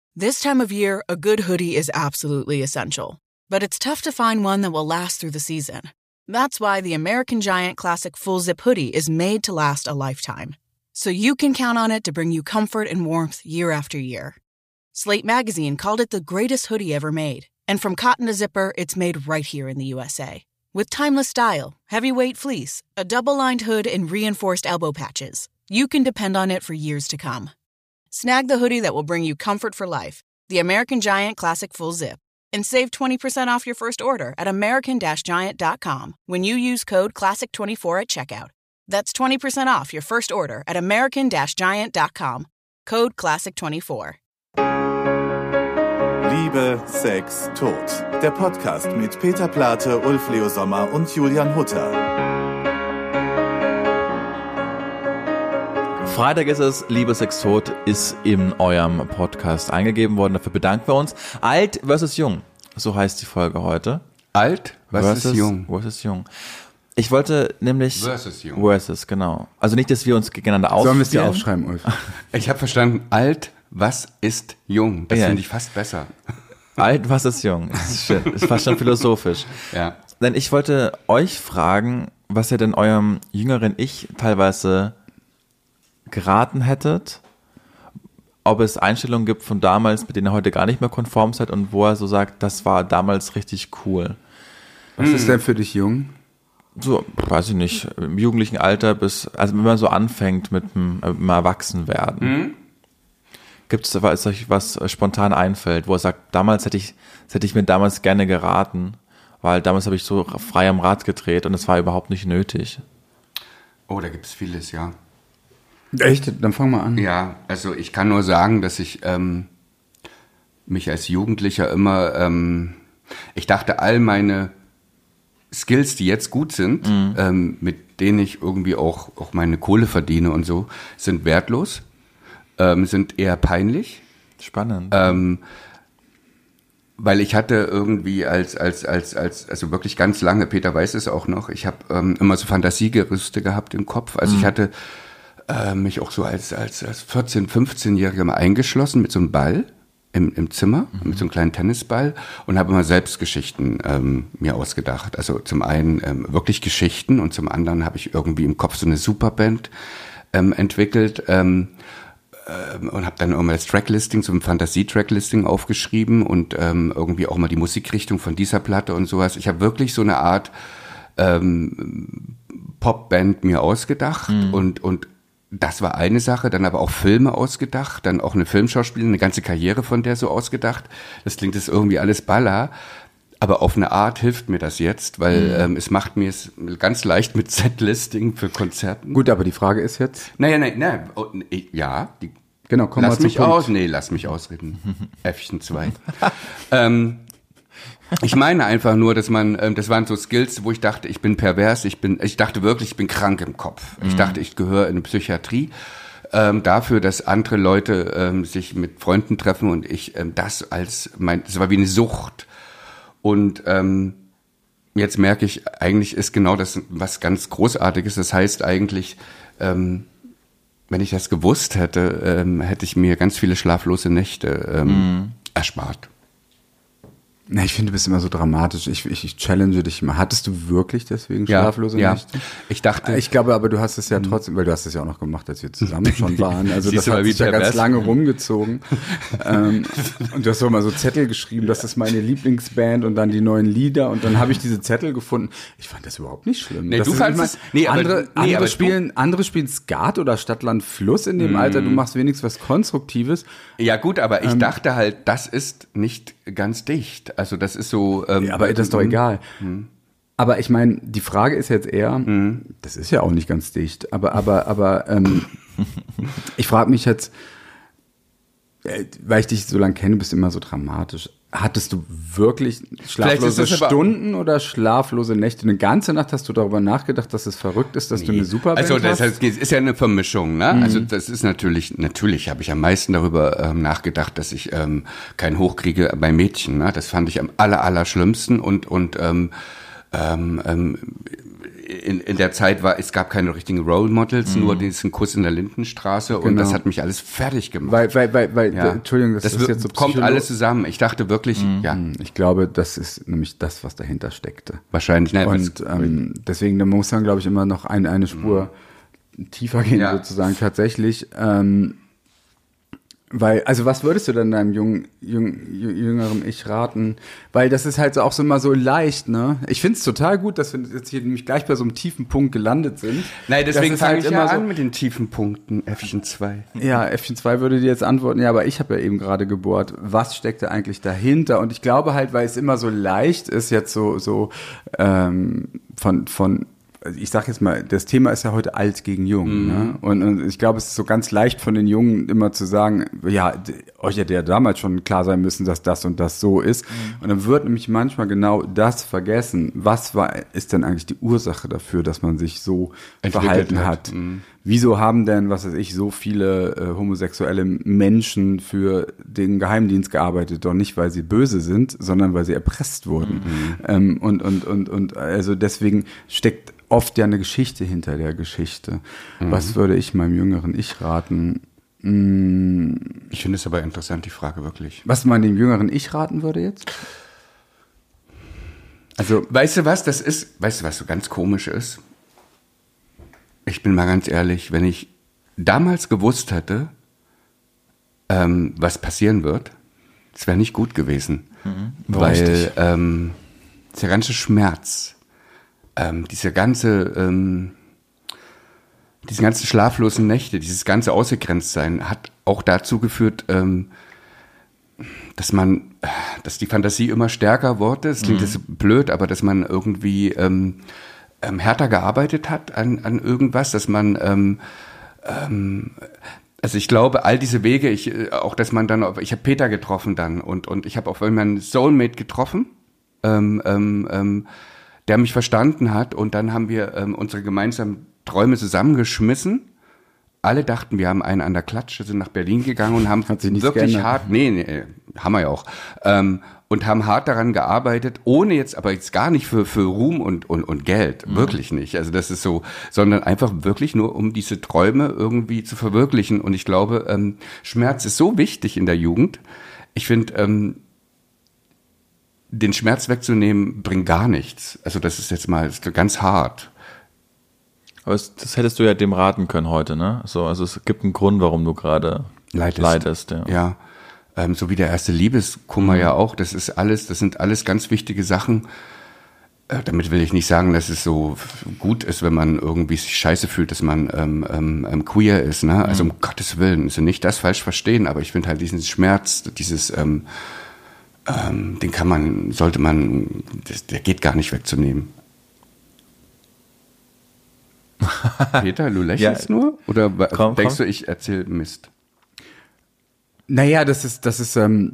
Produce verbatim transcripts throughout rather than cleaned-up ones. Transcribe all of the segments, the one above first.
This time of year, a good hoodie is absolutely essential. But it's tough to find one that will last through the season. That's why the American Giant Classic Full Zip Hoodie is made to last a lifetime. So you can count on it to bring you comfort and warmth year after year. Slate Magazine called it the greatest hoodie ever made. And from cotton to zipper, it's made right here in the U S A. With timeless style, heavyweight fleece, a double-lined hood, and reinforced elbow patches, you can depend on it for years to come. Snag the hoodie that will bring you comfort for life, the American Giant Classic Full Zip, and save twenty percent off your first order at american giant dot com when you use code classic twenty-four at checkout. That's twenty percent off your first order at american giant dot com. Code classic twenty-four. Liebe, Sex, Tod. Der Podcast mit Peter Plate, Ulf Leo Sommer und Julian Hutter. Freitag ist es, Liebe, Sex, Tod ist in eurem Podcast eingegeben worden. Dafür bedanken wir uns. Alt versus Jung, so heißt die Folge heute. Alt versus, versus Jung. Versus Jung. Ich wollte nämlich... Versus Jung. Versus, genau. Also nicht, dass wir uns gegeneinander ausspielen. Sollen wir es dir aufschreiben, Ulf? Ich habe verstanden, alt, was ist jung? Das ja. finde ich fast besser. Alt, was ist jung? Das ist, schön. Das ist fast schon philosophisch. Ja. Denn ich wollte euch fragen, was ihr denn eurem jüngeren Ich teilweise geraten hättet, ob es Einstellungen gibt von damals, mit denen ihr heute gar nicht mehr konform seid und wo er so sagt, das war damals richtig cool. Was hm. ist denn für dich jung? So, weiß ich nicht, im jugendlichen Alter bis, also wenn man so anfängt mit dem, mit dem Erwachsenwerden. Hm. Gibt es euch was spontan einfällt, wo er sagt, damals hätte ich, das hätte ich mir damals gerne geraten, weil damals habe ich so frei am Rad gedreht und es war überhaupt nicht nötig. Oh, da gibt es vieles, ja. Echt? Dann fang mal an. Ja, also ich kann nur sagen, dass ich ähm, mich als Jugendlicher immer, ähm, ich dachte, all meine Skills, die jetzt gut sind, mhm. ähm, mit denen ich irgendwie auch, auch meine Kohle verdiene und so, sind wertlos, ähm, sind eher peinlich. Spannend. Ähm, weil ich hatte irgendwie als, als, als, als, also wirklich ganz lange, Peter weiß es auch noch, ich habe ähm, immer so Fantasiegerüste gehabt im Kopf. Also mhm. ich hatte mich auch so als, als, als vierzehn-, fünfzehnjähriger mal eingeschlossen mit so einem Ball im, im Zimmer, mhm. mit so einem kleinen Tennisball und habe immer Selbstgeschichten ähm, mir ausgedacht. Also zum einen ähm, wirklich Geschichten und zum anderen habe ich irgendwie im Kopf so eine Superband ähm, entwickelt ähm, ähm, und habe dann irgendwann das Tracklisting, so ein Fantasie-Tracklisting aufgeschrieben und ähm, irgendwie auch mal die Musikrichtung von dieser Platte und sowas. Ich habe wirklich so eine Art ähm, Popband mir ausgedacht mhm. und, und das war eine Sache, dann aber auch Filme ausgedacht, dann auch eine Filmschauspielerin, eine ganze Karriere von der so ausgedacht. Das klingt jetzt irgendwie alles Baller, aber auf eine Art hilft mir das jetzt, weil mhm. ähm, es macht mir es ganz leicht mit Setlisting für Konzerten. Gut, aber die Frage ist jetzt... Naja, nein, nein, oh, nee, ja, die, genau, komm lass mal mich zum Punkt. aus, nee, lass mich ausreden. Äffchen zwei. ähm, Ich meine einfach nur, dass man, ähm, das waren so Skills, wo ich dachte, ich bin pervers, ich bin, ich dachte wirklich, ich bin krank im Kopf. Mhm. Ich dachte, ich gehöre in eine Psychiatrie. Ähm, dafür, dass andere Leute ähm, sich mit Freunden treffen und ich ähm, das als mein, das war wie eine Sucht. Und ähm, jetzt merke ich, eigentlich ist genau das was ganz Großartiges. Das heißt eigentlich, ähm, wenn ich das gewusst hätte, ähm, hätte ich mir ganz viele schlaflose Nächte ähm, mhm. erspart. Na, ich finde, du bist immer so dramatisch. Ich, ich, ich challenge dich immer. Hattest du wirklich deswegen ja, schlaflose ja. Nächte? Ich dachte. Ich glaube, aber du hast es ja trotzdem, weil du hast es ja auch noch gemacht, als wir zusammen schon waren. Also das hat sich ja ganz lange rumgezogen. ähm, und du hast auch mal so Zettel geschrieben, das ist meine Lieblingsband und dann die neuen Lieder. Und dann habe ich diese Zettel gefunden. Ich fand das überhaupt nicht schlimm. Nee, das du fandest immer, es, nee, andere, aber, nee, andere, aber spielen, du, andere spielen Skat oder Stadt, Land, Fluss in dem mm. Alter. Du machst wenigstens was Konstruktives. Ja gut, aber ich ähm, dachte halt, das ist nicht ganz dicht. Also das ist so... Ähm, ja, aber das ist doch egal. Mhm. Aber ich meine, die Frage ist jetzt eher, mhm. das ist ja auch nicht ganz dicht, aber, aber, aber ähm, ich frage mich jetzt, äh, weil ich dich so lange kenne, bist du immer so dramatisch. Hattest du wirklich schlaflose Stunden oder schlaflose Nächte? Eine ganze Nacht hast du darüber nachgedacht, dass es verrückt ist, dass nee. du eine Superband also, das hast? Also das ist ja eine Vermischung, ne? Mhm. Also das ist natürlich, natürlich habe ich am meisten darüber ähm, nachgedacht, dass ich ähm, keinen Hoch kriege bei Mädchen. Ne? Das fand ich am aller, aller schlimmsten und und ähm, ähm, in, in der Zeit war, es gab keine richtigen Role Models, mhm. nur diesen Kuss in der Lindenstraße und Genau. das hat mich alles fertig gemacht. Weil, weil, weil, weil ja. Entschuldigung, das, das ist wird, jetzt so kommt psycholo- alles zusammen. Ich dachte wirklich, mhm. ja. Ich glaube, das ist nämlich das, was dahinter steckte. Wahrscheinlich. Nein, und ähm, deswegen, da muss man, glaube ich, immer noch ein, eine Spur mhm. tiefer gehen, ja. sozusagen, tatsächlich. Ähm, Weil, also was würdest du denn deinem jungen, jüng, jüngeren Ich raten? Weil das ist halt auch so immer so leicht, ne? Ich find's total gut, dass wir jetzt hier nämlich gleich bei so einem tiefen Punkt gelandet sind. Nein, deswegen Das ist fange halt ich immer ja so, an mit den tiefen Punkten, Äffchen zwei. Ja, Äffchen zwei würde dir jetzt antworten, ja, aber ich habe ja eben gerade gebohrt. Was steckt da eigentlich dahinter? Und ich glaube halt, weil es immer so leicht ist, jetzt so, so ähm, von, von ich sag jetzt mal, das Thema ist ja heute alt gegen jung. Mhm. Ne? Und, und ich glaube, es ist so ganz leicht von den Jungen immer zu sagen, ja, euch hätte ja damals schon klar sein müssen, dass das und das so ist. Mhm. Und dann wird nämlich manchmal genau das vergessen. Was war, ist denn eigentlich die Ursache dafür, dass man sich so verhalten hat? hat? Mhm. Wieso haben denn, was weiß ich, so viele äh, homosexuelle Menschen für den Geheimdienst gearbeitet? Doch nicht, weil sie böse sind, sondern weil sie erpresst wurden. Mhm. Ähm, und, und, und, und also deswegen steckt oft ja eine Geschichte hinter der Geschichte. Mhm. Was würde ich meinem jüngeren Ich raten? Hm, ich finde es aber interessant, die Frage wirklich. Was man dem jüngeren Ich raten würde jetzt? Also, weißt du was, das ist, weißt du was so ganz komisch ist? Ich bin mal ganz ehrlich, wenn ich damals gewusst hätte, ähm, was passieren wird, das wäre nicht gut gewesen. Mhm. Weil ähm, der ganze Schmerz, ähm, diese ganze, ähm, diese ganzen schlaflosen Nächte, dieses ganze Ausgegrenztsein hat auch dazu geführt, ähm, dass man, dass die Fantasie immer stärker wurde. Es klingt mhm. jetzt blöd, aber dass man irgendwie ähm, ähm, härter gearbeitet hat an, an irgendwas, dass man, ähm, ähm, also ich glaube, all diese Wege, ich, auch dass man dann, ich habe Peter getroffen dann und und ich habe auch meinen Soulmate getroffen, ähm, ähm, ähm, der mich verstanden hat und dann haben wir ähm, unsere gemeinsamen Träume zusammengeschmissen. Alle dachten, wir haben einen an der Klatsche, sind nach Berlin gegangen und haben Hat sich nichts wirklich geändert. hart, nee, nee, haben wir ja auch, ähm, und haben hart daran gearbeitet, ohne jetzt, aber jetzt gar nicht für, für Ruhm und, und, und Geld, mhm. wirklich nicht. Also das ist so, sondern einfach wirklich nur, um diese Träume irgendwie zu verwirklichen. Und ich glaube, ähm, Schmerz ist so wichtig in der Jugend. Ich finde, ähm, den Schmerz wegzunehmen, bringt gar nichts. Also das ist jetzt mal ist ganz hart. Aber das, das hättest du ja dem raten können heute, ne? So, also es gibt einen Grund, warum du gerade leidest. leidest ja. ja. Ähm, so wie der erste Liebeskummer mhm. ja auch. Das ist alles, das sind alles ganz wichtige Sachen. Äh, damit will ich nicht sagen, dass es so gut ist, wenn man irgendwie sich scheiße fühlt, dass man ähm, ähm, queer ist, ne? Also mhm. um Gottes Willen, also nicht das falsch verstehen, aber ich finde halt diesen Schmerz, dieses ähm, ähm, den kann man, sollte man, das, der geht gar nicht wegzunehmen. Peter, du lächelst ja, nur? Oder komm, denkst komm. du, ich erzähle Mist? Naja, das ist, das ist, ähm,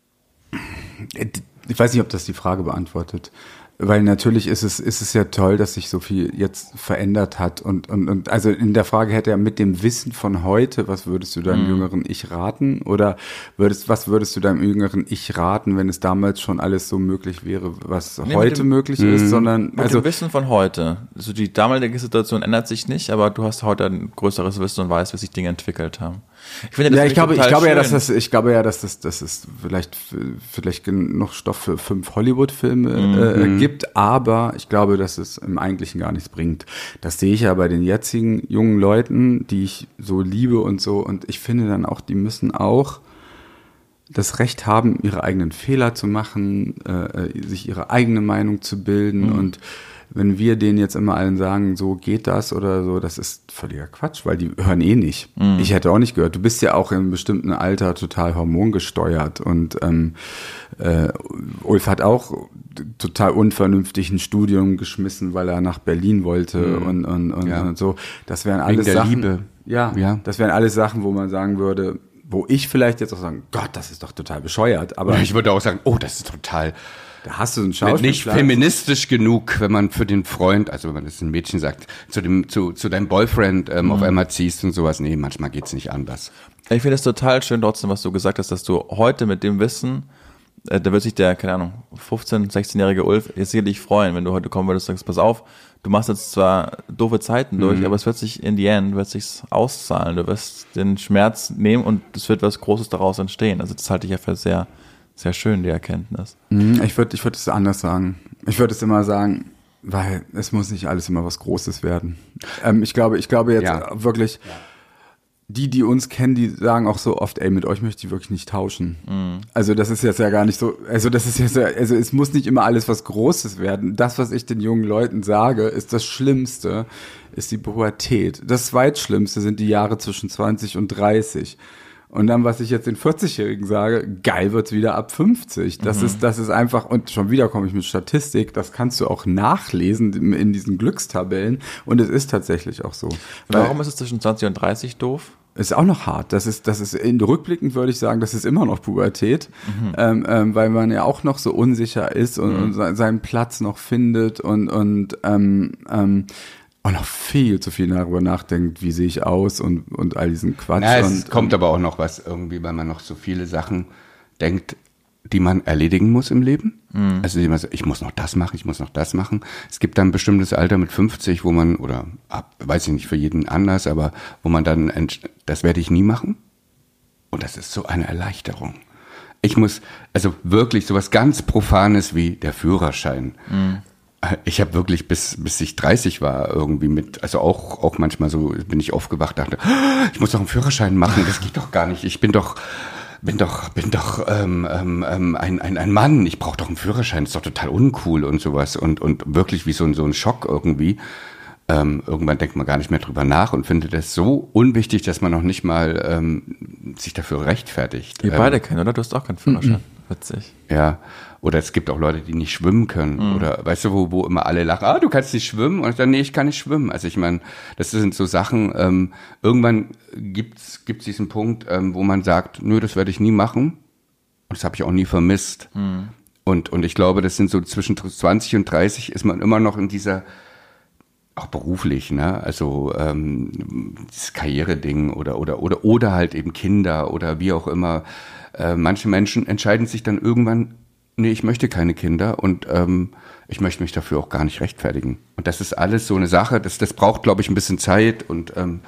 ich weiß nicht, ob das die Frage beantwortet. Weil natürlich ist es, ist es ja toll, dass sich so viel jetzt verändert hat. Und, und, und also in der Frage hätte er mit dem Wissen von heute, was würdest du deinem mhm. jüngeren Ich raten? Oder würdest, was würdest du deinem jüngeren Ich raten, wenn es damals schon alles so möglich wäre, was nee, heute dem, möglich mh. ist? Sondern, mit also dem Wissen von heute. Also die damalige Situation ändert sich nicht, aber du hast heute ein größeres Wissen und weißt, wie sich Dinge entwickelt haben. Ich finde, das ja, ich glaube, ich glaube schön. ja, dass das, ich glaube ja, dass das, dass es vielleicht, vielleicht genug Stoff für fünf Hollywood-Filme mhm. äh, gibt, aber ich glaube, dass es im Eigentlichen gar nichts bringt. Das sehe ich ja bei den jetzigen jungen Leuten, die ich so liebe und so, und ich finde dann auch, die müssen auch das Recht haben, ihre eigenen Fehler zu machen, äh, sich ihre eigene Meinung zu bilden mhm. und wenn wir denen jetzt immer allen sagen, so geht das oder so, das ist völliger Quatsch, weil die hören eh nicht. Mhm. Ich hätte auch nicht gehört. Du bist ja auch in einem bestimmten Alter total hormongesteuert und ähm, äh, Ulf hat auch total unvernünftig ein Studium geschmissen, weil er nach Berlin wollte mhm. und, und, und, ja. und so. Das wären alles Wegen der Sachen. Liebe. Ja, ja, das wären alles Sachen, wo man sagen würde, wo ich vielleicht jetzt auch sagen, Gott, das ist doch total bescheuert. Aber ich würde auch sagen, oh, das ist total. Da hast du einen Schauspielplatz. Nicht feministisch genug, wenn man für den Freund, also wenn man das ein Mädchen sagt, zu dem zu zu deinem Boyfriend ähm, mhm. auf einmal ziehst und sowas. Nee, manchmal geht's nicht anders. Ich finde es total schön trotzdem, was du gesagt hast, dass du heute mit dem Wissen äh, da wird sich der, keine Ahnung, fünfzehn-, sechzehnjährige Ulf jetzt sicherlich freuen, wenn du heute kommen würdest und sagst, pass auf, du machst jetzt zwar doofe Zeiten durch, mhm. aber es wird sich in the end, wird sich's auszahlen. Du wirst den Schmerz nehmen und es wird was Großes daraus entstehen. Also das halte ich ja für sehr, sehr schön, die Erkenntnis. Ich würde ich würde es anders sagen. Ich würde es immer sagen, weil es muss nicht alles immer was Großes werden. Ähm, ich glaube, ich glaube jetzt ja. wirklich, ja. die, die uns kennen, die sagen auch so oft, ey, mit euch möchte ich wirklich nicht tauschen. Mhm. Also das ist jetzt ja gar nicht so, also das ist jetzt, also es muss nicht immer alles was Großes werden. Das, was ich den jungen Leuten sage, ist das Schlimmste, ist die Pubertät. Das Zweitschlimmste sind die Jahre zwischen zwanzig und dreißig. Und dann, was ich jetzt den vierzigjährigen sage, geil wird's wieder ab fünfzig. Das mhm. ist, das ist einfach, und schon wieder komme ich mit Statistik, das kannst du auch nachlesen in diesen Glückstabellen. Und es ist tatsächlich auch so. Warum ist es zwischen zwanzig und dreißig doof? Ist auch noch hart. Das ist, das ist, in rückblickend würde ich sagen, das ist immer noch Pubertät, mhm. ähm, ähm, weil man ja auch noch so unsicher ist und, mhm. und seinen Platz noch findet und, und, ähm, ähm, auch noch viel zu viel darüber nachdenkt, wie sehe ich aus und, und all diesen Quatsch. Ja, es und, kommt aber auch noch was irgendwie, weil man noch so viele Sachen denkt, die man erledigen muss im Leben. Mhm. Also ich muss noch das machen, ich muss noch das machen. Es gibt dann ein bestimmtes Alter mit fünfzig, wo man, oder ab, weiß ich nicht, für jeden anders, aber wo man dann, das werde ich nie machen. Und das ist so eine Erleichterung. Ich muss, also wirklich sowas ganz Profanes wie der Führerschein. Mhm. Ich habe wirklich bis bis ich dreißig war irgendwie mit, also auch auch manchmal so bin ich aufgewacht, dachte, ich muss doch einen Führerschein machen, das geht doch gar nicht. Ich bin doch bin doch bin doch ähm, ähm, ein ein ein Mann, ich brauche doch einen Führerschein, ist doch total uncool und sowas und und wirklich wie so ein so ein Schock irgendwie. Ähm, irgendwann denkt man gar nicht mehr drüber nach und findet das so unwichtig, dass man noch nicht mal ähm, sich dafür rechtfertigt. Ihr ähm, beide kennen, oder? Du hast auch keinen Führerschein. Mm-mm. Witzig. Ja. Oder es gibt auch Leute, die nicht schwimmen können. Mhm. Oder weißt du, wo, wo immer alle lachen, ah, du kannst nicht schwimmen. Und ich sage, nee, ich kann nicht schwimmen. Also ich meine, das sind so Sachen, ähm, irgendwann gibt's gibt's diesen Punkt, ähm, wo man sagt, nö, das werde ich nie machen. Und das habe ich auch nie vermisst. Mhm. Und, und ich glaube, das sind so zwischen zwanzig und dreißig ist man immer noch in dieser, auch beruflich, ne, also ähm, das Karriereding oder, oder, oder, oder halt eben Kinder oder wie auch immer. Äh, manche Menschen entscheiden sich dann irgendwann, nee, ich möchte keine Kinder und ähm, ich möchte mich dafür auch gar nicht rechtfertigen. Und das ist alles so eine Sache, das, das braucht, glaube ich, ein bisschen Zeit und ähm,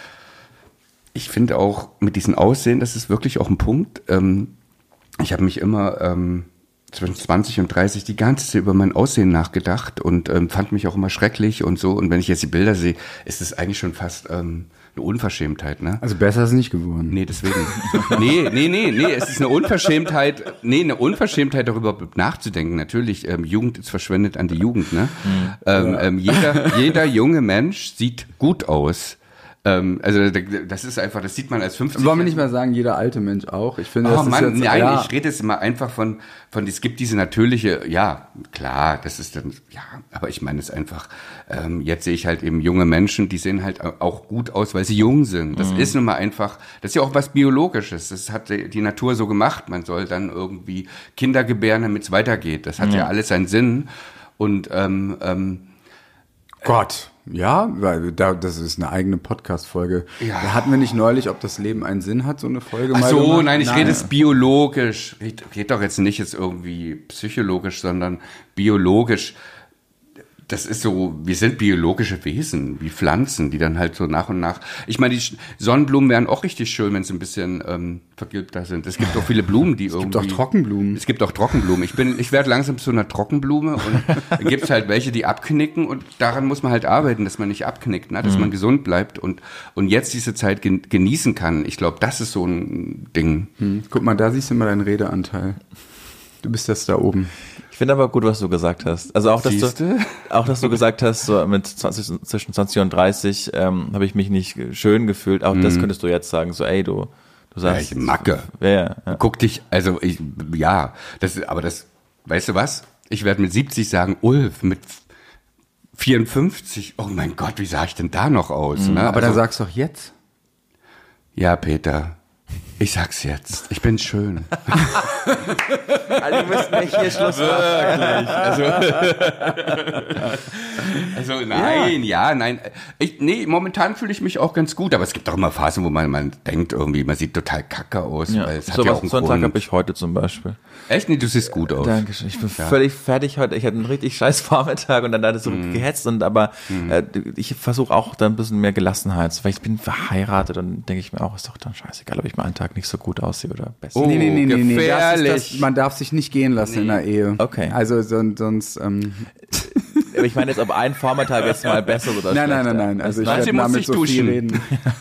ich finde auch mit diesem Aussehen, das ist wirklich auch ein Punkt. Ähm, ich habe mich immer ähm, zwischen zwanzig und dreißig die ganze Zeit über mein Aussehen nachgedacht und ähm, fand mich auch immer schrecklich und so. Und wenn ich jetzt die Bilder sehe, ist es eigentlich schon fast ähm, eine Unverschämtheit, ne? Also besser ist es nicht geworden. Nee, deswegen. nee, nee, nee, nee, es ist eine Unverschämtheit, nee, eine Unverschämtheit darüber nachzudenken. Natürlich, ähm, Jugend ist verschwendet an die Jugend, ne? Mhm. Ähm, ja. ähm, jeder, jeder junge Mensch sieht gut aus. Ähm, also das ist einfach, das sieht man als fünfzig. Wollen wir nicht mal sagen, jeder alte Mensch auch? Ich finde, oh, das Mann, ist jetzt, nein, ja. ich rede jetzt immer einfach von, von, es gibt diese natürliche, ja, klar, das ist dann, ja, aber ich meine es einfach, ähm, jetzt sehe ich halt eben junge Menschen, die sehen halt auch gut aus, weil sie jung sind. Das mhm. ist nun mal einfach, das ist ja auch was Biologisches, das hat die Natur so gemacht, man soll dann irgendwie Kinder gebären, damit es weitergeht. Das hat mhm. ja alles seinen Sinn und, ähm, ähm, Gott. Ja, weil da, das ist eine eigene Podcast-Folge. Ja. Da hatten wir nicht neulich, ob das Leben einen Sinn hat, so eine Folge Ach mal so, gemacht? nein, ich nein. rede es biologisch. Ich rede doch jetzt nicht jetzt irgendwie psychologisch, sondern biologisch. Das ist so, wir sind biologische Wesen, wie Pflanzen, die dann halt so nach und nach. Ich meine, die Sonnenblumen wären auch richtig schön, wenn sie ein bisschen ähm, vergilbter sind. Es gibt auch viele Blumen, die es irgendwie. Es gibt auch Trockenblumen. Es gibt auch Trockenblumen. Ich bin, ich werde langsam zu einer Trockenblume und dann gibt es halt welche, die abknicken und daran muss man halt arbeiten, dass man nicht abknickt, ne? Dass mhm. man gesund bleibt und und jetzt diese Zeit gen- genießen kann. Ich glaube, das ist so ein Ding. Hm. Guck mal, da siehst du mal deinen Redeanteil. Du bist jetzt da oben. Ich finde aber gut, was du gesagt hast. Also auch, dass Siehste? du, auch, dass du gesagt hast, so mit zwanzig, zwischen zwanzig und dreißig ähm, habe ich mich nicht schön gefühlt. Auch mhm. das könntest du jetzt sagen, so, ey, du, du sagst. Ja, ich Macke. Ja, ja, ja. Guck dich, also ich, ja, das, aber das, weißt du was? Ich werde mit siebzig sagen, Ulf, mit vierundfünfzig, oh mein Gott, wie sah ich denn da noch aus? Mhm. Ne? Aber also, dann sagst du doch jetzt. Ja, Peter. Ich sag's jetzt, ich bin schön. Also, wir müssen nicht hier Schluss machen. Also, also nein, ja, ja nein. Ich, nee, momentan fühle ich mich auch ganz gut, aber es gibt auch immer Phasen, wo man, man denkt irgendwie, man sieht total kacke aus. Ja. Weil es So hat ja was auch einen so einen Tag Grund. habe ich heute zum Beispiel. Echt? Nee, du siehst gut aus. Dankeschön. Ich bin Ja. völlig fertig heute. Ich hatte einen richtig scheiß Vormittag und dann hat es so Mhm. gehetzt und aber äh, ich versuche auch da ein bisschen mehr Gelassenheit, weil ich bin verheiratet und denke ich mir auch, ist doch dann scheißegal, ob ich mal einen Tag nicht so gut aussehe oder besser. Oh, Nee, nee, nee, nee, nee. Das ist gefährlich. das, man darf sich nicht gehen lassen in der Ehe. Okay. Also sonst, sonst ähm, Aber ich meine jetzt, ob ein Vormittag jetzt mal besser oder nein, nein, schlechter. nein, nein. Also ich Nein, sie werde muss mal mit sich Sophie duschen. reden.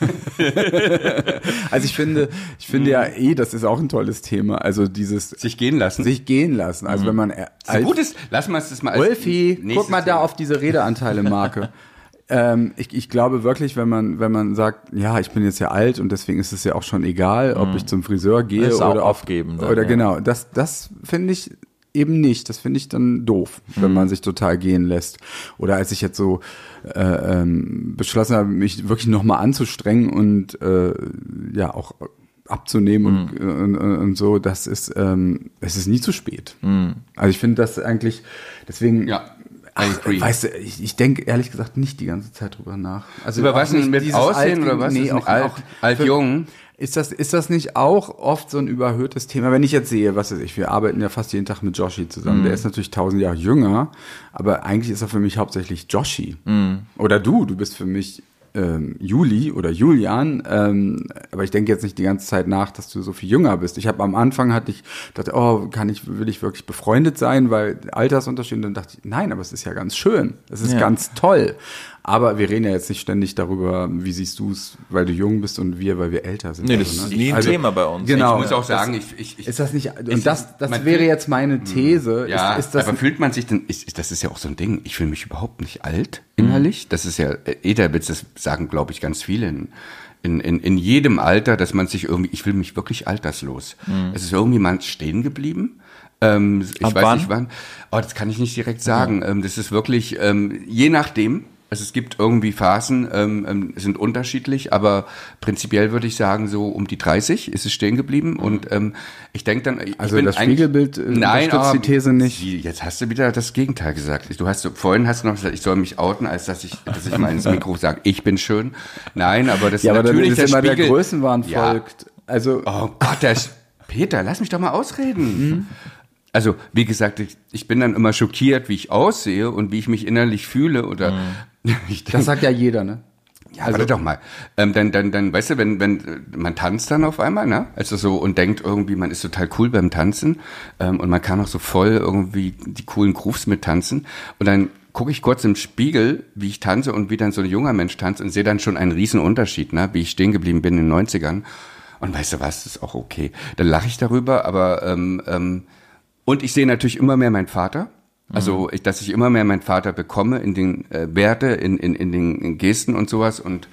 Also ich finde, ich finde ja eh, das ist auch ein tolles Thema. Also dieses Sich gehen lassen. sich gehen lassen. Also wenn man äh, Ein gutes, lass mal das mal als Wolfi, nächstes guck mal da Thema. auf diese Redeanteile-Marke. ähm, ich, ich glaube wirklich, wenn man, wenn man sagt, ja, ich bin jetzt ja alt und deswegen ist es ja auch schon egal, ob ich zum Friseur gehe Das ist auch oder auf- aufgeben dann, oder ja. genau. Das, das finde ich eben nicht. Das finde ich dann doof, wenn man sich total gehen lässt. Oder als ich jetzt so äh, ähm, beschlossen habe, mich wirklich nochmal anzustrengen und äh, ja auch abzunehmen und, und, und, und so, das ist, ähm, es ist nie zu spät. Also ich finde das eigentlich, deswegen, Ja, I agree. weißt du, ich, ich denke ehrlich gesagt nicht die ganze Zeit drüber nach. Also Über auch was denn? nicht Mit dieses Aussehen oder was? Nee, Ist auch, alt- auch alt-jung? Ist das, ist das nicht auch oft so ein überhöhtes Thema? Wenn ich jetzt sehe, was weiß ich, wir arbeiten ja fast jeden Tag mit Joshi zusammen. Der ist natürlich tausend Jahre jünger, aber eigentlich ist er für mich hauptsächlich Joshi. Oder du, du bist für mich ähm, Juli oder Julian, ähm, aber ich denke jetzt nicht die ganze Zeit nach, dass du so viel jünger bist. Ich habe am Anfang hatte ich dachte, oh, kann ich will ich wirklich befreundet sein, weil Altersunterschied. Und dann dachte ich, nein, aber es ist ja ganz schön, es ist Ja. ganz toll. Aber wir reden ja jetzt nicht ständig darüber, wie siehst du es, weil du jung bist und wir, weil wir älter sind. Nee, das Also, ist ne? nie ein Also, Thema bei uns. Genau. Ich muss auch Das- sagen, ich, ich, ich Ist das nicht, und Ich- das, das man wäre fühlt- jetzt meine These. ja, ist, ist das aber fühlt man sich denn, ist, das ist ja auch so ein Ding, ich fühle mich überhaupt nicht alt innerlich. Das ist ja, eh der Witz, das sagen, glaube ich, ganz viele in, in, in, in jedem Alter, dass man sich irgendwie, ich fühle mich wirklich alterslos. Es ist irgendwie mal stehen geblieben. Ähm, ich Ab weiß wann? nicht wann. Oh, das kann ich nicht direkt sagen. Ähm, das ist wirklich, ähm, je nachdem. Also es gibt irgendwie Phasen, ähm, ähm, sind unterschiedlich, aber prinzipiell würde ich sagen, so um die dreißig ist es stehen geblieben. Und ähm, ich denke dann, ich Also bin das eigentlich- Spiegelbild, äh, nein, unterstützt aber die These nicht. Sie, jetzt hast du wieder das Gegenteil gesagt. Du hast vorhin hast du noch gesagt, ich soll mich outen, als dass ich, dass ich mal ins Mikro sage, ich bin schön. Nein, aber das ja, aber dann natürlich ist immer Spiegel. der Größenwahn Ja. folgt. Also, Oh Gott, der ist, Peter, lass mich doch mal ausreden. Also, wie gesagt, ich, ich bin dann immer schockiert, wie ich aussehe und wie ich mich innerlich fühle oder ich denk, das sagt ja jeder, ne? ja, warte doch mal. Ähm, dann, dann, dann, weißt du, wenn, wenn äh, man tanzt dann auf einmal, ne? Also so und denkt irgendwie, man ist total cool beim Tanzen ähm, und man kann auch so voll irgendwie die coolen Grooves mittanzen und dann gucke ich kurz im Spiegel, wie ich tanze und wie dann so ein junger Mensch tanzt und sehe dann schon einen riesen Unterschied, ne? Wie ich stehen geblieben bin in den neunzigern. Und weißt du was, das ist auch okay. Dann lache ich darüber, aber ähm, ähm, und ich sehe natürlich immer mehr meinen Vater. Also, ich, dass ich immer mehr meinen Vater bekomme in den äh, Werte, in, in, in den in Gesten und sowas und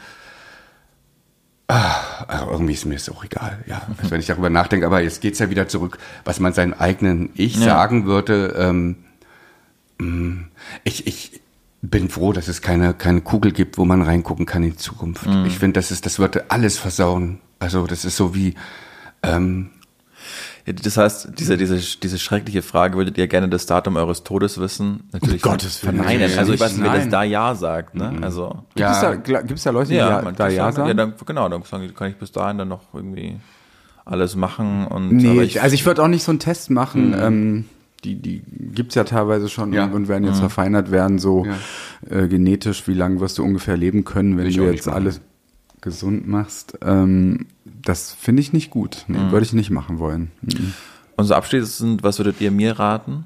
ah, also irgendwie ist mir das auch egal, ja, also wenn ich darüber nachdenke, aber jetzt geht's ja wieder zurück, was man seinem eigenen Ich Ja. sagen würde. Ähm, mh, ich, ich bin froh, dass es keine, keine Kugel gibt, wo man reingucken kann in die Zukunft. Ich finde, das ist, das würde alles versauen. Also, das ist so wie, ähm, Das heißt, diese, diese, diese schreckliche Frage, würdet ihr gerne das Datum eures Todes wissen? Natürlich Um Gottes Willen. verneinen. Also ich weiß nicht, wer das Nein. da Ja sagt, ne? Also. Gibt es da, gibt's da Leute, die ja, man da kann Ja sagen, sagen? Ja, dann, genau, dann sagen, die, kann ich bis dahin dann noch irgendwie alles machen und. Nee, aber ich, also ich würde auch nicht so einen Test machen. Ähm, die die gibt's ja teilweise schon Ja. und, und werden jetzt verfeinert werden, so äh, genetisch, wie lange wirst du ungefähr leben können, wenn Will ich du auch jetzt nicht machen. alles gesund machst. Ähm, das finde ich nicht gut. Nee, würde ich nicht machen wollen. Mhm. Und so abschließend, was würdet ihr mir raten?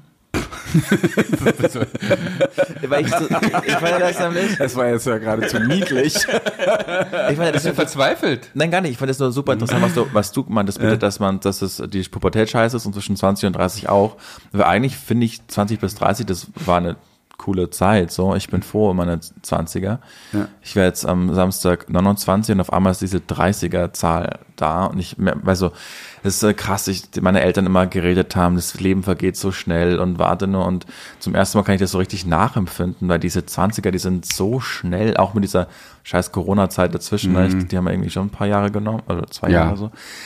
Weil ich, so, ich meine das nämlich. Das war jetzt ja geradezu niedlich. Ich meine, das ist verzweifelt. Nein, gar nicht. Ich fand das nur super interessant, was du, was du meintest, bitte, dass man, dass es die Pubertät scheiße ist und zwischen zwanzig und dreißig auch. Weil eigentlich finde ich zwanzig bis dreißig, das war eine coole Zeit, so. Ich bin froh um meine zwanziger. Ja. Ich war jetzt am Samstag neunundzwanzig und auf einmal ist diese dreißiger-Zahl da und ich, weißt du, das ist äh, krass, ich, meine Eltern immer geredet haben, das Leben vergeht so schnell und warte nur und zum ersten Mal kann ich das so richtig nachempfinden, weil diese zwanziger, die sind so schnell, auch mit dieser scheiß Corona-Zeit dazwischen, ne? Ich, die haben ja irgendwie schon ein paar Jahre genommen, oder zwei Ja. Jahre so.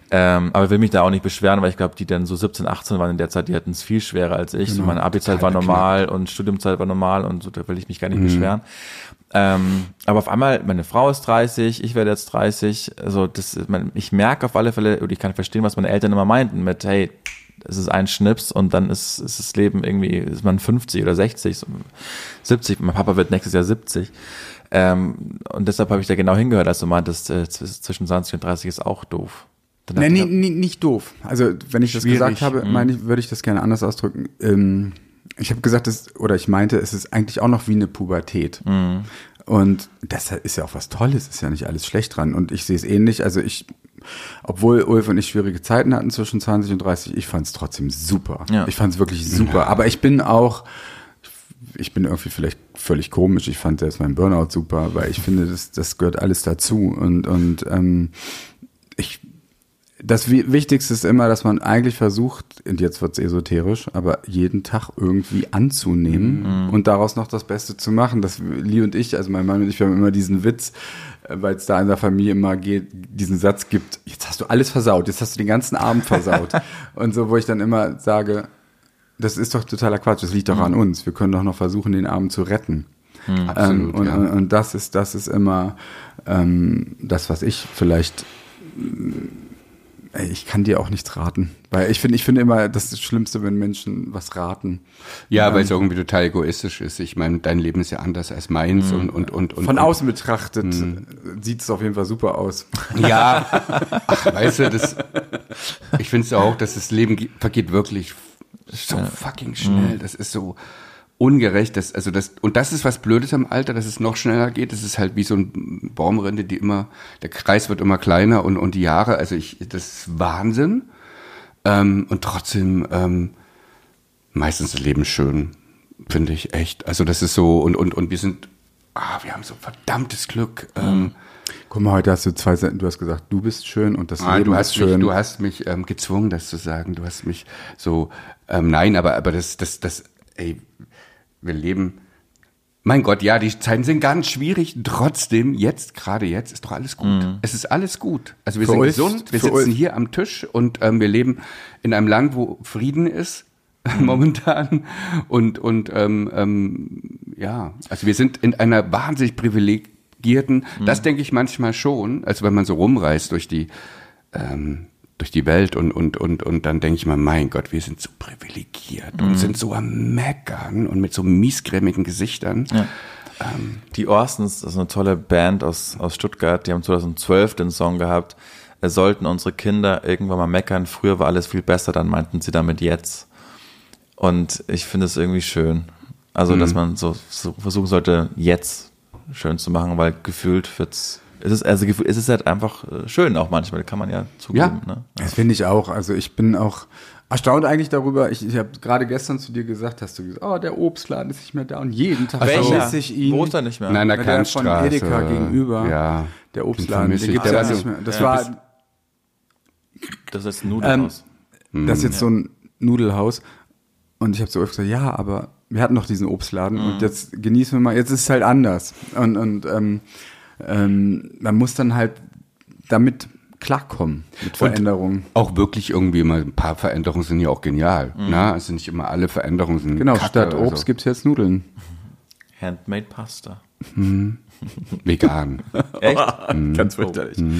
Ähm, aber will mich da auch nicht beschweren, weil ich glaube, die dann so siebzehn, achtzehn waren in der Zeit, die hatten es viel schwerer als ich. Genau. So meine Abi-Zeit war normal und Studiumzeit war normal und so, da will ich mich gar nicht mhm. beschweren. Ähm, aber auf einmal, meine Frau ist dreißig, ich werde jetzt dreißig, also das, ich merke auf alle Fälle, oder ich kann verstehen, was meine Eltern immer meinten mit, hey, es ist ein Schnips und dann ist, ist das Leben irgendwie, ist man fünfzig oder sechzig, siebzig, mein Papa wird nächstes Jahr siebzig. Ähm, und deshalb habe ich da genau hingehört, als du meintest, äh, zwischen zwanzig und dreißig ist auch doof. Nee, nee, nee, nicht doof. Also wenn ich das gesagt habe, mhm. meine ich, würde ich das gerne anders ausdrücken. Ähm, ich habe gesagt, das, oder ich meinte, es ist eigentlich auch noch wie eine Pubertät. Mhm. Und das ist ja auch was Tolles, ist ja nicht alles schlecht dran. Und ich sehe es ähnlich. Also ich, obwohl Ulf und ich schwierige Zeiten hatten zwischen zwanzig und dreißig, ich fand es trotzdem super. Ja. Ich fand es wirklich super. Ja. Aber ich bin auch, ich bin irgendwie vielleicht völlig komisch. Ich fand jetzt mein Burnout super, weil ich finde, das, das gehört alles dazu. Und, und ähm, ich das Wichtigste ist immer, dass man eigentlich versucht, und jetzt wird's esoterisch, aber jeden Tag irgendwie anzunehmen mhm. und daraus noch das Beste zu machen. Das Lee und ich, also mein Mann und ich, wir haben immer diesen Witz, weil es da in der Familie immer geht, diesen Satz gibt, jetzt hast du alles versaut, jetzt hast du den ganzen Abend versaut. Und so, wo ich dann immer sage, das ist doch totaler Quatsch, das liegt doch mhm. an uns. Wir können doch noch versuchen, den Abend zu retten. Mhm. Absolut, ähm, und, ja. und, und das ist, das ist immer ähm, das, was ich vielleicht ich kann dir auch nichts raten, weil ich finde, ich finde immer, das ist das Schlimmste, wenn Menschen was raten. Ja, ähm, weil es irgendwie total egoistisch ist. Ich meine, dein Leben ist ja anders als meins und und und und von und, außen betrachtet sieht es auf jeden Fall super aus. Ja, ach, weißt du, das. Ich finde es auch, dass das Leben vergeht wirklich so fucking schnell. Das ist so ungerecht, das, also das, und das ist was Blödes am Alter, dass es noch schneller geht. Das ist halt wie so eine Baumrinde, die immer, der Kreis wird immer kleiner und, und die Jahre, also ich, das ist Wahnsinn. Ähm, und trotzdem, ähm, meistens das Leben schön, finde ich echt. Also das ist so, und, und, und wir sind, ah, wir haben so verdammtes Glück. Ähm, Guck mal, heute hast du zwei Seiten, du hast gesagt, du bist schön und das ah, Leben du ist hast schön. Mich, du hast mich ähm, gezwungen, das zu sagen. Du hast mich so, ähm, nein, aber, aber das, das, das, ey, wir leben, mein Gott, ja, die Zeiten sind ganz schwierig, trotzdem, jetzt, gerade jetzt, ist doch alles gut. Mhm. Es ist alles gut. Also wir für sind euch, gesund, wir sitzen euch. hier am Tisch und ähm, wir leben in einem Land, wo Frieden ist, mhm. momentan. Und, und ähm, ähm, ja, also wir sind in einer wahnsinnig privilegierten, mhm. das denke ich manchmal schon, also wenn man so rumreist durch die ähm, durch die Welt und und und und dann denke ich mal, mein Gott, wir sind so privilegiert mhm. und sind so am Meckern und mit so miesgrämigen Gesichtern. Ja. Ähm, die Orsons, das ist eine tolle Band aus aus Stuttgart, die haben zweitausendzwölf den Song gehabt, es sollten unsere Kinder irgendwann mal meckern, früher war alles viel besser, dann meinten sie damit jetzt. Und ich finde es irgendwie schön. Also, mhm. dass man so, so versuchen sollte, jetzt schön zu machen, weil gefühlt wird's Es ist, also, es ist halt einfach schön auch manchmal, kann man ja zugeben. Ja, ne? Das finde ich auch. Also ich bin auch erstaunt eigentlich darüber. Ich, ich habe gerade gestern zu dir gesagt, hast du gesagt, oh, der Obstladen ist nicht mehr da und jeden Tag vermisse ich ihn. Wo ist er nicht mehr? Nein, der Kantstraße. Von Edeka gegenüber. Ja. Der Obstladen, den gibt es ja nicht mehr. Das ja, war. Das ist ein Nudelhaus. Ähm, das ist jetzt ja. so ein Nudelhaus. Und ich habe so oft gesagt, ja, aber wir hatten noch diesen Obstladen mhm. und jetzt genießen wir mal, jetzt ist es halt anders. Und, und ähm, ähm, man muss dann halt damit klarkommen mit Veränderungen. Und auch wirklich irgendwie mal ein paar Veränderungen sind ja auch genial. Mhm. Ne? Also nicht immer alle Veränderungen sind Genau, Kacke, statt Obst also. gibt's jetzt Nudeln. Handmade Pasta. Mhm. Vegan. Echt? Mhm. Ganz fürchterlich. Mhm.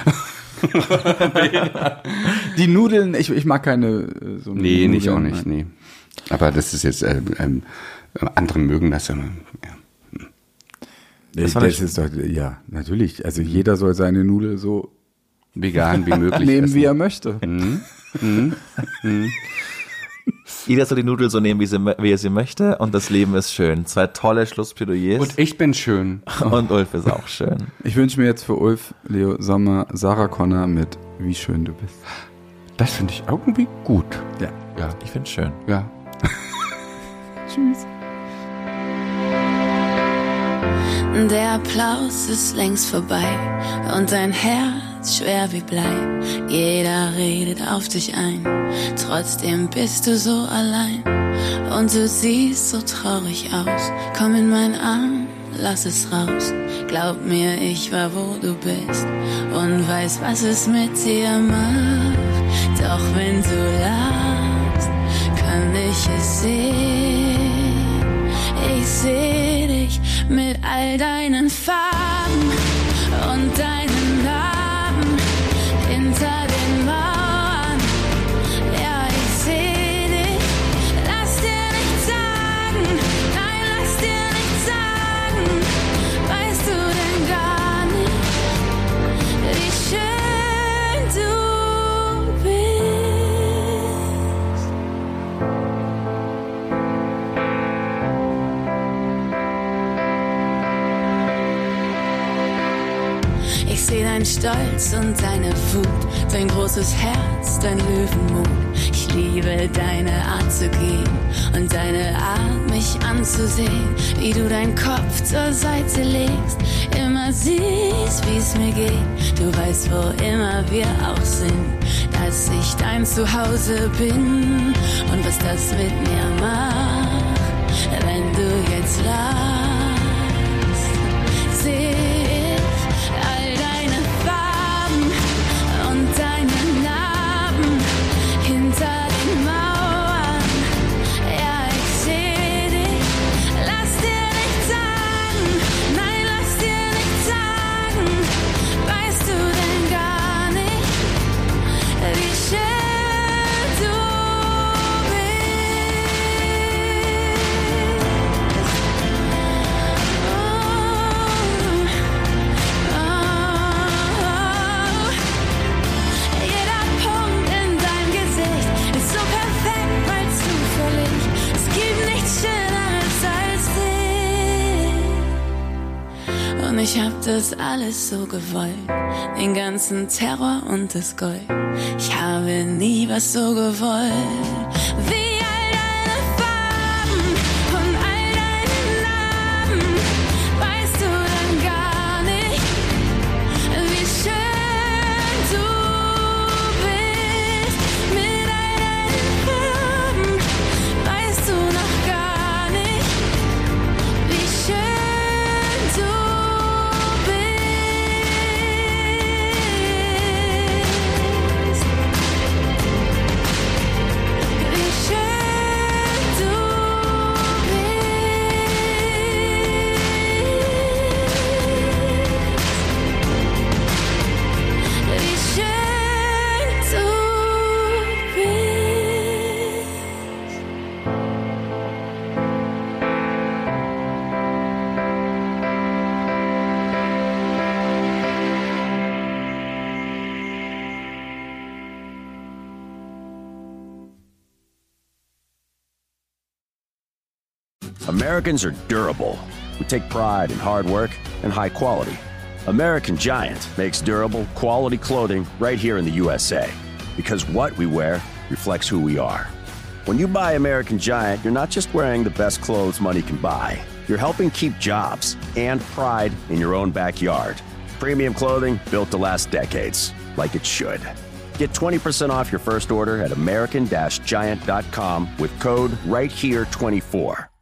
Die Nudeln, ich, ich mag keine so Nee, Nudeln, nicht auch nicht, nee. Aber das ist jetzt, äh, ähm, andere mögen das ja. ja. Das, das ist doch, ja, natürlich. Also jeder soll seine Nudel so vegan wie möglich nehmen, essen. wie er möchte. Mhm. Mhm. Mhm. Jeder soll die Nudel so nehmen, wie, sie, wie er sie möchte und das Leben ist schön. Zwei tolle Schlussplädoyers. Und ich bin schön. Und Ulf ist auch schön. Ich wünsche mir jetzt für Ulf, Leo Sommer, Sarah Connor mit Wie schön du bist. Das finde ich irgendwie gut. Ja. Ja. Ich finde es schön. Ja. Tschüss. Der Applaus ist längst vorbei und dein Herz schwer wie Blei. Jeder redet auf dich ein, trotzdem bist du so allein. Und du siehst so traurig aus, komm in meinen Arm, lass es raus. Glaub mir, ich war wo du bist und weiß, was es mit dir macht. Doch wenn du lachst, kann ich es sehen. Ich seh dich mit all deinen Farben und deinen Narben hinter den Mauern. Ja, ich seh dich, lass dir nichts sagen, nein, lass dir nichts sagen. Weißt du denn gar nicht, wie schön du bist? Ich seh deinen Stolz und deine Wut, dein großes Herz, dein Löwenmut. Ich liebe deine Art zu gehen und deine Art, mich anzusehen, wie du deinen Kopf zur Seite legst, immer siehst, wie's mir geht. Du weißt, wo immer wir auch sind, dass ich dein Zuhause bin und was das mit mir macht, wenn du jetzt lachst. Seh deine Narben hinter den Mauern. Ja, ich seh dich, lass dir nichts sagen, nein, lass dir nichts sagen. Weißt du denn gar nicht, wie schön du Und ich hab das alles so gewollt, den ganzen Terror und das Gold. Ich habe nie was so gewollt, wie all deine Farben und all deine Narben. Weißt du denn gar nicht, wie schön du bist mit all deinen Farben? Weißt du noch gar nicht, wie schön du Americans are durable. We take pride in hard work and high quality. American Giant makes durable, quality clothing right here in the U S A, because what we wear reflects who we are. When you buy American Giant, you're not just wearing the best clothes money can buy. You're helping keep jobs and pride in your own backyard. Premium clothing built to last decades, like it should. Get twenty percent off your first order at American Giant dot com with code right here twenty-four.